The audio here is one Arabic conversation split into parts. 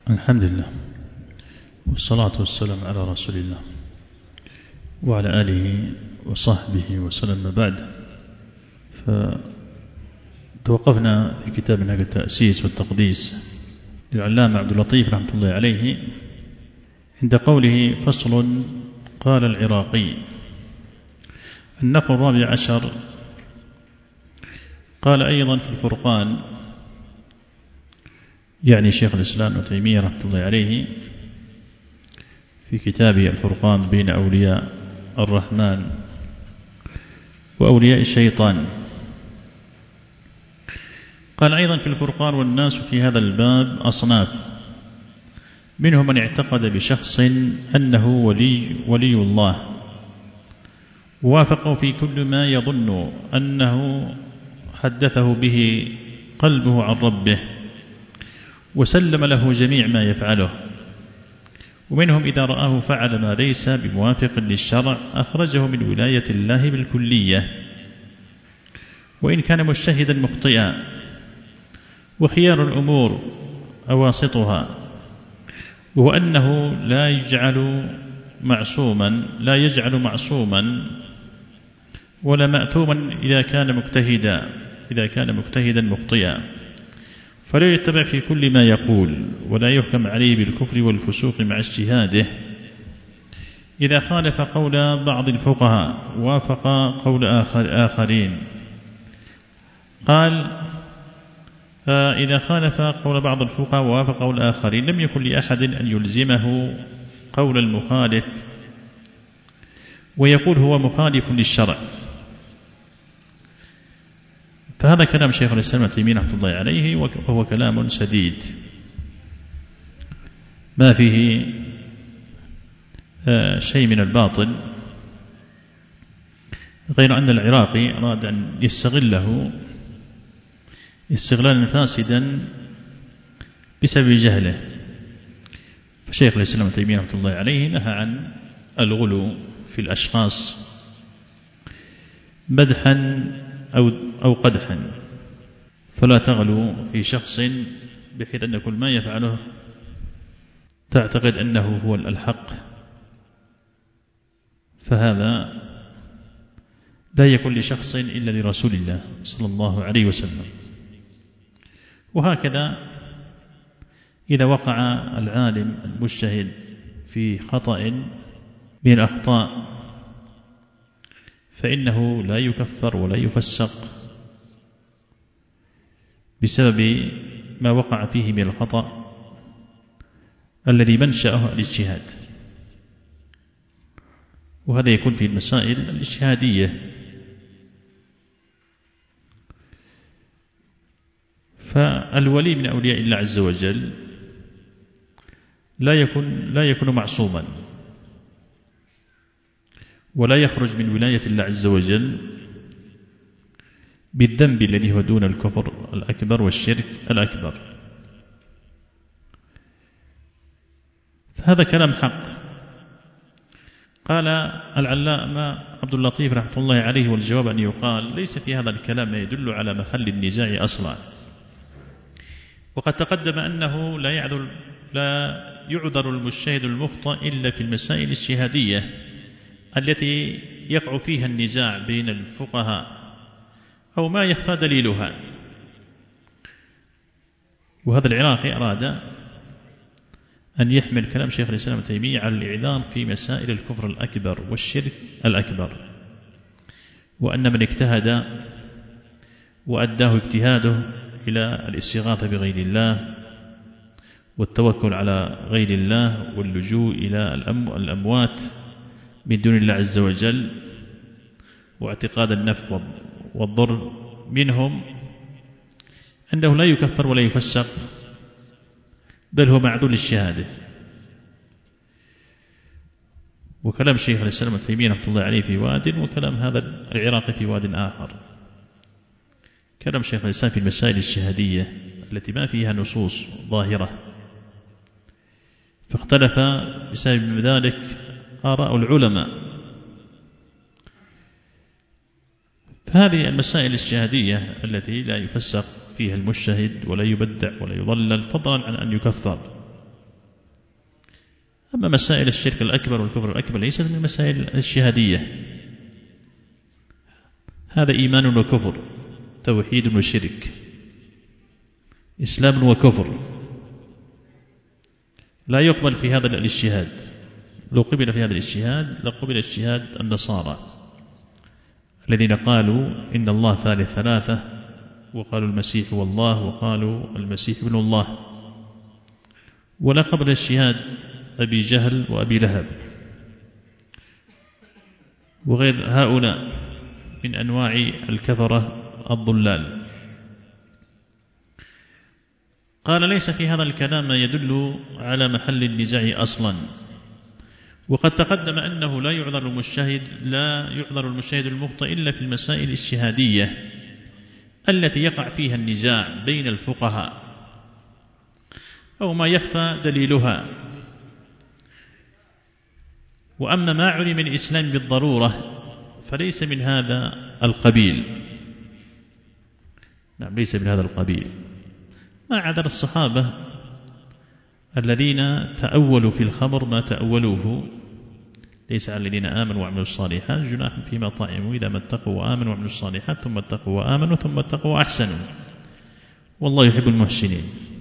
الحمد لله والصلاة والسلام على رسول الله وعلى آله وصحبه وسلم. بعد، فتوقفنا في كتاب منهج التأسيس والتقديس للعلامة عبد اللطيف رحمة الله عليه عند قوله: فصل. قال العراقي: النقل 14. قال أيضا في الفرقان، يعني شيخ الإسلام ابن تيمية رحمة الله عليه في كتابه الفرقان بين أولياء الرحمن وأولياء الشيطان، قال أيضا في الفرقان: والناس في هذا الباب أصناف، منهم من اعتقد بشخص أنه ولي الله، ووافقه في كل ما يظن أنه حدثه به قلبه عن ربه، وسلم له جميع ما يفعله. ومنهم إذا رآه فعل ما ليس بموافق للشرع أخرجه من ولاية الله بالكلية، وإن كان مجتهدا مخطئا. وخيار الأمور أواسطها، وهو أنه لا يجعل معصوما ولا مأثوما إذا كان مجتهدا مخطئا، فلا يتبع في كل ما يقول، ولا يحكم عليه بالكفر والفسوق مع اجتهاده. إذا خالف قول بعض الفقهاء وافق قول آخرين. قال: إذا خالف قول بعض الفقهاء ووافق قول آخرين لم يكن لأحد أن يلزمه قول المخالف ويقول هو مخالف للشرع. فهذا كلام شيخ الإسلام ابن تيمية رحمة الله عليه، وهو كلام سديد ما فيه شيء من الباطل، غير أن العراقي أراد أن يستغله استغلالا فاسدا بسبب جهله. فشيخ الإسلام ابن تيمية رحمة الله عليه نهى عن الغلو في الأشخاص مدحا أو قدحا، فلا تغلو في شخص بحيث أن كل ما يفعله تعتقد أنه هو الحق، فهذا لا يكون لشخص إلا لرسول الله صلى الله عليه وسلم. وهكذا إذا وقع العالم المجتهد في خطأ من الأخطاء فإنه لا يكفر ولا يفسق بسبب ما وقع فيه من الخطأ الذي منشأه الاجتهاد، وهذا يكون في المسائل الاجتهادية. فالولي من أولياء الله عز وجل لا يكون معصوما، ولا يخرج من ولاية الله عز وجل بالذنب الذي هو دون الكفر الأكبر والشرك الأكبر. فهذا كلام حق. قال العلامة عبد اللطيف رحمة الله عليه: والجواب أن يقال ليس في هذا الكلام ما يدل على محل النزاع أصلا، وقد تقدم أنه لا يعذر المجتهد المخطئ إلا في المسائل الاجتهادية التي يقع فيها النزاع بين الفقهاء أو ما يخفى دليلها. وهذا العراقي أراد أن يحمل كلام شيخ الإسلام ابن تيمية على الإعذار في مسائل الكفر الأكبر والشرك الأكبر، وأن من اجتهد وأداه اجتهاده إلى الاستغاثة بغير الله والتوكل على غير الله واللجوء إلى الأموات من دون الله عز وجل واعتقاد النفع والضر منهم، أنه لا يكفر ولا يفسق، بل هو معذور للشهادة. وكلام شيخ الإسلام ابن تيمية رحمة الله عليه في واد، وكلام هذا العراقي في واد آخر. كلام شيخ الإسلام في المسائل الشهادية التي ما فيها نصوص ظاهرة، فاختلف بسبب ذلك آراء العلماء. فهذه المسائل الاجتهادية التي لا يفسق فيها المجتهد ولا يبدع ولا يضلل، فضلا عن أن يكفر، أما مسائل الشرك الأكبر والكفر الأكبر ليست من المسائل الاجتهادية، هذا إيمان وكفر، توحيد وشرك، إسلام وكفر، لا يقبل في هذا الاجتهاد. لو قبل في هذا الاجتهاد لقبل اجتهاد النصارى الذين قالوا إن الله ثالث ثلاثة، وقالوا المسيح هو الله، وقالوا المسيح ابن الله، ولا قبل اجتهاد أبي جهل وأبي لهب وغير هؤلاء من أنواع الكفرة الضلال. قال ليس في هذا الكلام ما يدل على محل النزاع أصلا، وقد تقدم أنه لا يعذر المجتهد المخطئ إلا في المسائل الاجتهادية التي يقع فيها النزاع بين الفقهاء أو ما يخفى دليلها. وأما ما علم من الإسلام بالضرورة فليس من هذا القبيل. نعم، ليس من هذا القبيل. ما عذر الصحابة الذين تأولوا في الخمر ما تأولوه، ليس على الذين آمنوا وعملوا الصالحات جناح فيما طعموا إذا ما اتقوا وآمنوا وعملوا الصالحات ثم اتقوا وآمنوا ثم اتقوا وأحسنوا والله يحب المحسنين.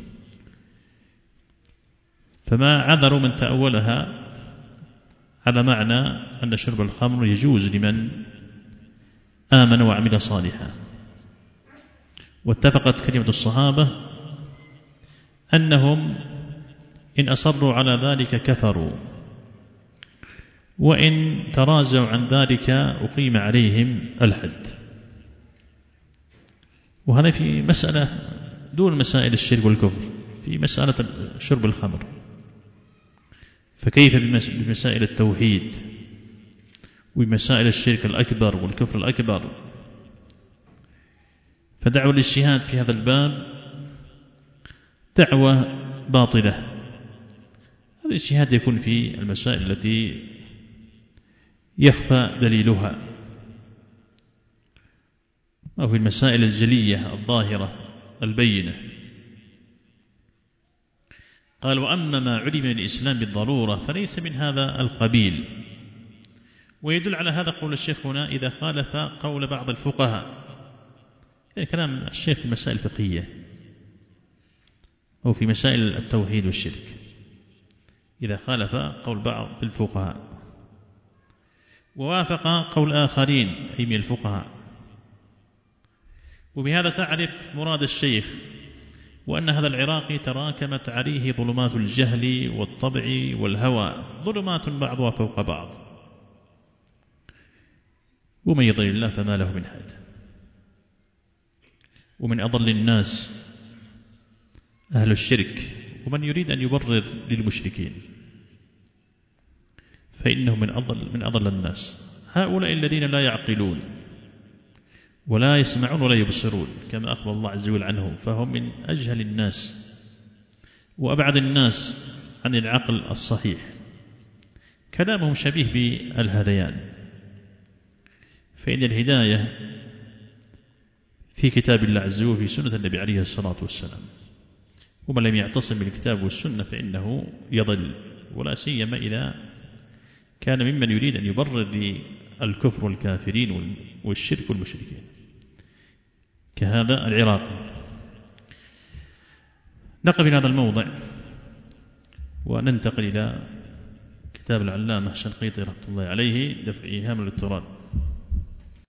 فما عذروا من تأولها على معنى أن شرب الخمر يجوز لمن آمن وعمل صالحا. واتفقت كلمة الصحابة أنهم إن أصروا على ذلك كفروا، وإن تراجعوا عن ذلك أقيم عليهم الحد. وهذا في مسألة دون مسائل الشرك والكفر، في مسألة شرب الخمر، فكيف بمسائل التوحيد وبمسائل الشرك الأكبر والكفر الأكبر؟ فدعوة الاجتهاد في هذا الباب دعوة باطلة. الاجتهاد يكون في المسائل التي يخفى دليلها أو في المسائل الجلية الظاهرة البينة. قال وأما ما علم من الإسلام بالضرورة فليس من هذا القبيل. ويدل على هذا قول الشيخ هنا إذا خالف قول بعض الفقهاء، يعني كلام الشيخ في المسائل الفقهية أو في مسائل التوحيد والشرك، إذا خالف قول بعض الفقهاء ووافق قول آخرين أي من الفقهاء. وبهذا تعرف مراد الشيخ، وأن هذا العراقي تراكمت عليه ظلمات الجهل والطبع والهوى، ظلمات بعضها فوق بعض، ومن يضلل الله فما له من هاد. ومن أضل الناس أهل الشرك، ومن يريد أن يبرر للمشركين فإنه من أضل الناس. هؤلاء الذين لا يعقلون ولا يسمعون ولا يبصرون كما أخبر الله عز وجل عنهم، فهم من أجهل الناس وأبعد الناس عن العقل الصحيح. كلامهم شبيه بالهذيان، فإن الهداية في كتاب الله عز وجل وفي سنة النبي عليه الصلاة والسلام، ومن لم يعتصم بالكتاب والسنة فإنه يضل، ولا سيما إذا كان ممن يريد أن يبرر للكفر والكافرين والشرك والمشركين كهذا العراقي. نقف في هذا الموضع وننتقل إلى كتاب العلامة الشنقيطي رحمة الله عليه دفع إيهام الاضطراب.